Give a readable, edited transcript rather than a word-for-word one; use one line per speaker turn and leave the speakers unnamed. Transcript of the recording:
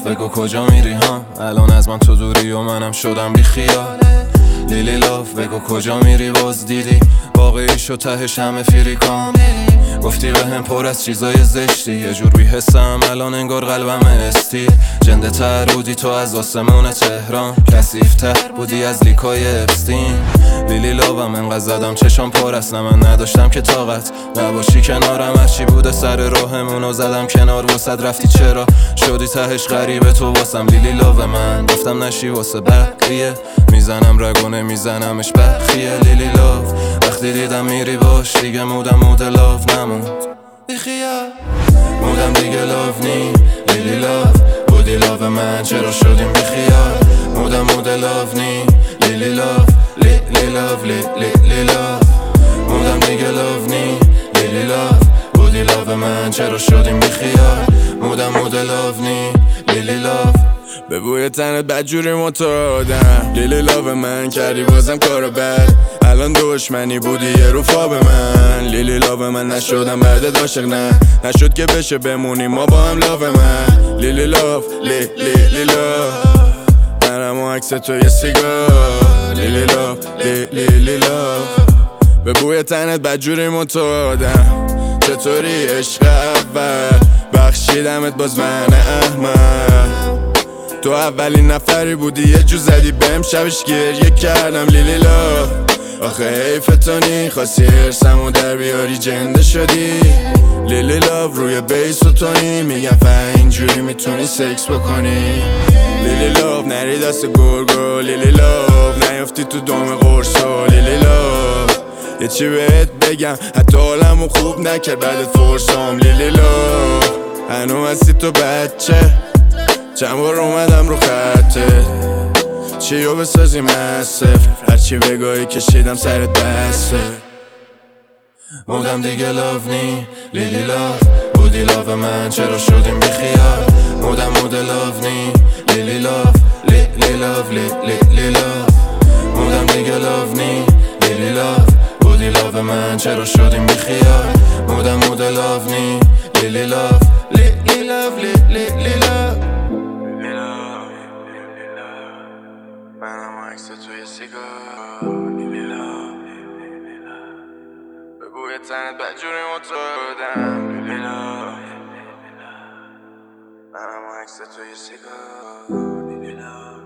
بگو کجا میری ها؟ الان از من تو دوری و منم شدم بی خیال. لیلی لاف بگو کجا میری؟ باز دیدی واقعیش و تهش همه فریکان. گفتی به هم پر از چیزای زشتی، یه جور بی حسم الان انگار قلبم استی. جنده تر بودی تو از آسمون تهران، کثیف تر بودی از لیکای اپستین. لیلی لاوم انقدر زدم چشام پر است، نه من نداشتم که طاقت نباشی کنارم. هرچی بوده سر راهمونو زدم کنار واسد، رفتی چرا شدی تهش غریبه تو واسم. لیلی لاو من گفتم نشی واسه بقیه، میزنم رگونه میزنمش بخیه. لیلی لاو وقتی دیدم میری باش دیگه مود لاو نموند بیخیال. مودم دیگه لاو نی لیلی لاو، بودی لاو من چرا شدیم بیخیال. مود لاو نی لیلی لاو، لیلی لاو لیلی لاو. مودم دیگه لاو نی لیلی لاو، بودی لاو من چرا شدیم بیخیال. مود لاو نی لیلی لاو.
به بوی تنت بدجوری معتادم، لیلی لاو من کردی بازم کارو بد. الان دشمنی بودی یه روفا به من، لیلی لاو من نشدم بعدت عاشق، نه نشد که بشه بمونیم ما با هم لاو من. لیلی لاو لیلی لاو، منم و عکس تو یه سیگار. لیلی لاو لیلی لاو، به بوی تنت بدجوری معتادم. چطوری عشق اول بخشیدمت باز من احمد. تو اولین نفری بودی یه جو زدی بهم شبش گریه کردم. لیلی لاو آخه حیف تو نی خواستی حرسمو در بیاری جنده شدی. لیلی لاو روی بیس و تونی میگم اینجوری میتونی سکس بکنی. لیلی لاو نری دست گرگو، لیلی لاو نیافتی تو دام قرصا. لیلی لاو یه چی بهت بگم حتی حالمو خوب نکرد بعدت فرسام. لیلی لاو هنوز هستی تو بچه، چند بار اومدم رو خطه چیو بسازیم از صفر، هرچی بگاهی کشیدم سرت بسته.
مودم دیگه لاو نی لیلی لاو، بودی لاو من چرا شدیم بیخیال. مود لاو نی لیلی لاو، لیلی لاو لیلی لاو. مودم دیگه لاو نی لیلی لاو، بودی لاو من چرا شدیم بیخیال. مود لاو نی لیلی لاو، لیلی لاو لیلی لاو.
منم و عکس توی سیگار. لیلی لاو به بوی تنت بدجوری معتادم. لیلی لاو منم و عکس توی سیگار. لیلی لاو.